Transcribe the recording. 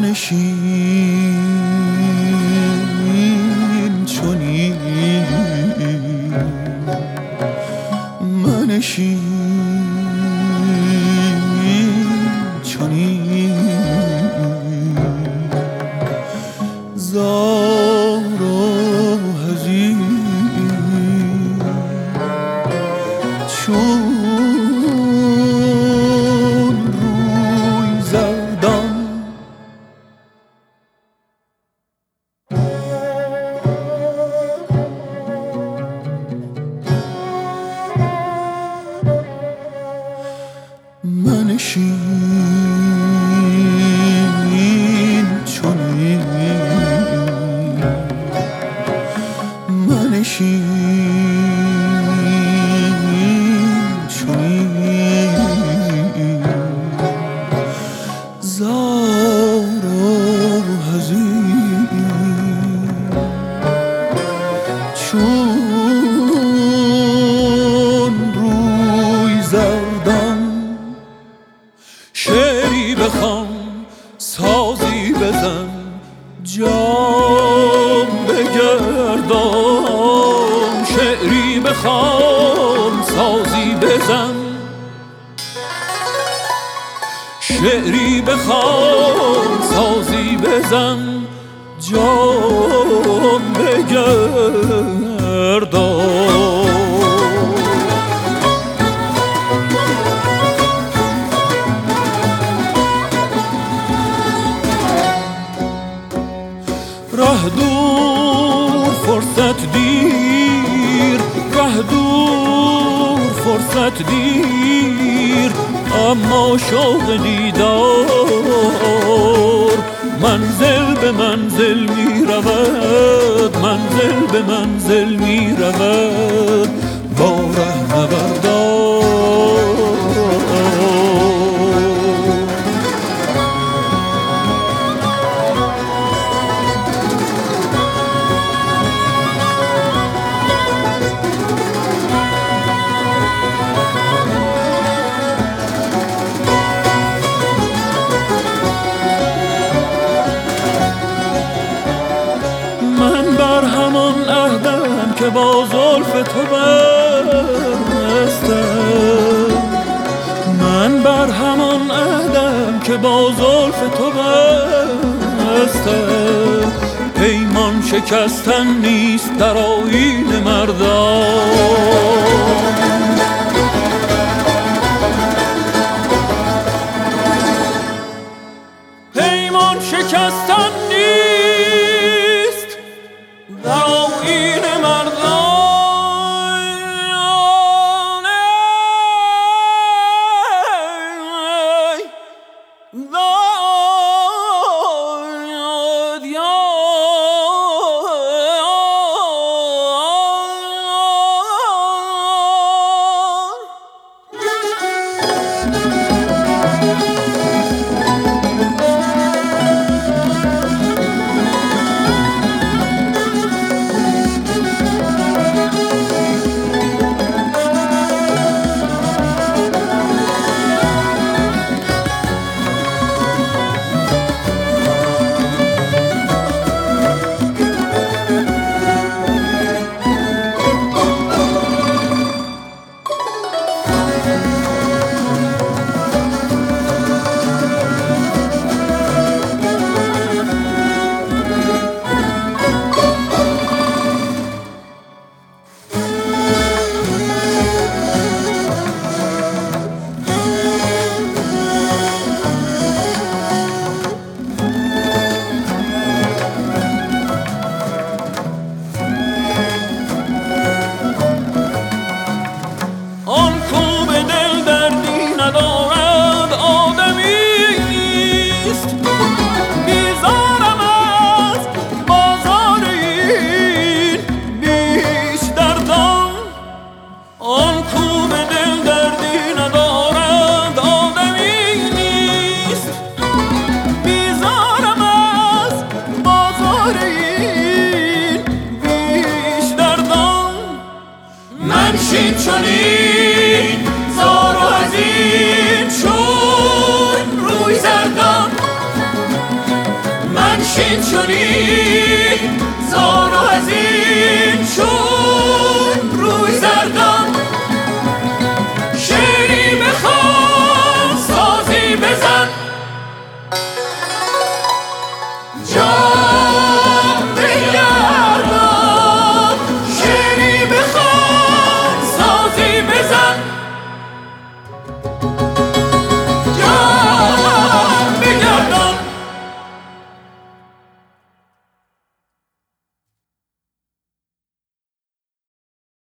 منشین چنین منشین چنین زار و حزین چون روی زردم منشین چنین منشین چنین زار و حزین چون روی زردم شعری بخوان سازی بزن جام بگردان شعری بخوان سازی بزن شعری بخوان سازی بزن جام بگردان ره دور فرصت دیر ره دور فرصت دیر اما شوق دیدار منزل به منزل می رود منزل به منزل می رود با رهنوردان همان عهدم که با زلف تو بستم من بر همان عهدم که با زلف تو بستم پیمان شکستن نیست در آیین مردان پیمان شکستن نیست در آیین مردان چنین زار و حزین شد